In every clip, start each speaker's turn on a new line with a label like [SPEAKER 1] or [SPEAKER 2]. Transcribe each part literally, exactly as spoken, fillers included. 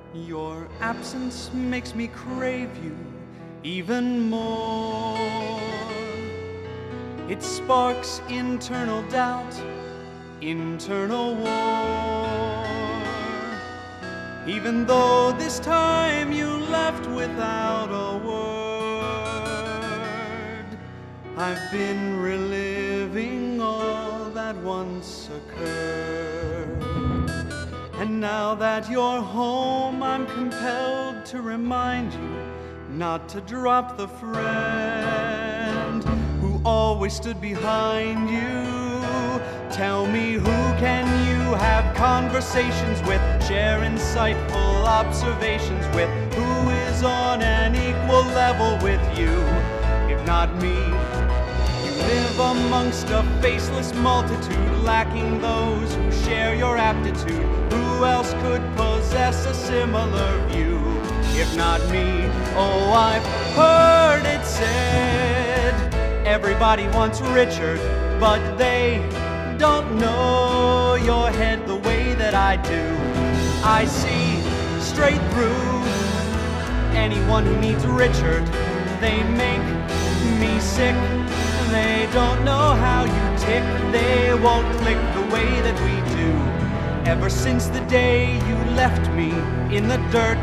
[SPEAKER 1] Your absence makes me crave you even more. It sparks internal doubt, internal war. Even though this time you left without a word, I've been reliving all that once occurred. And now that you're home, I'm compelled to remind you not to drop the friend who always stood behind you. Tell me, who can you have conversations with, share insightful observations with, who is on an equal level with you, if not me? You live amongst a faceless multitude, lacking those who share your aptitude. Who else could possess a similar view, if not me? Oh, I've heard it said, everybody wants Richard, but they don't know your head the way that I do. I see straight through anyone who needs Richard. They make me sick. They don't know how you tick. They won't click the way that we do. Ever since the day you left me in the dirt,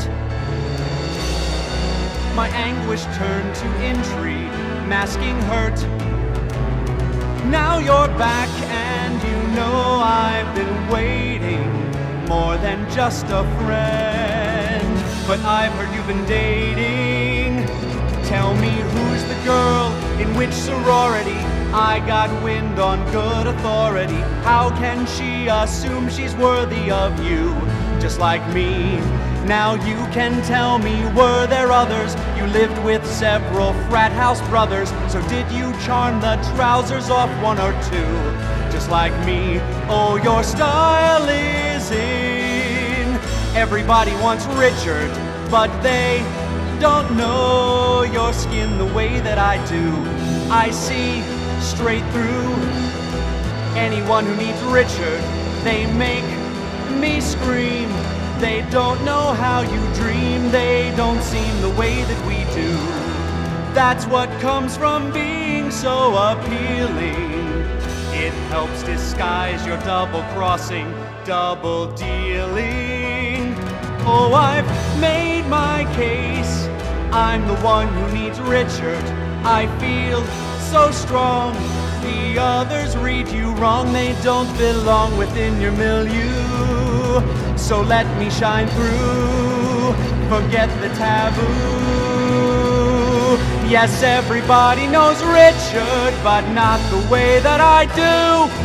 [SPEAKER 1] my anguish turned to intrigue, masking hurt. Now you're back and you know I've been waiting more than just a friend. But I've heard you've been dating. Tell me, who's the girl in which sorority? I got wind on good authority. How can she assume she's worthy of you, just like me? Now you can tell me, were there others? You lived with several frat house brothers, so did you charm the trousers off one or two, just like me? Oh, your style is in. Everybody wants Richard, but they don't know your skin the way that I do. I see straight through anyone who needs Richard. They make me scream. They don't know how you dream. They don't seem the way that we do. That's what comes from being so appealing. It helps disguise your double-crossing, double-dealing. Oh, I've made my case. I'm the one who needs Richard. I feel so strong. The others read you wrong. They don't belong within your milieu. So let me shine through. Forget the taboo. Yes, everybody knows Richard, but not the way that I do.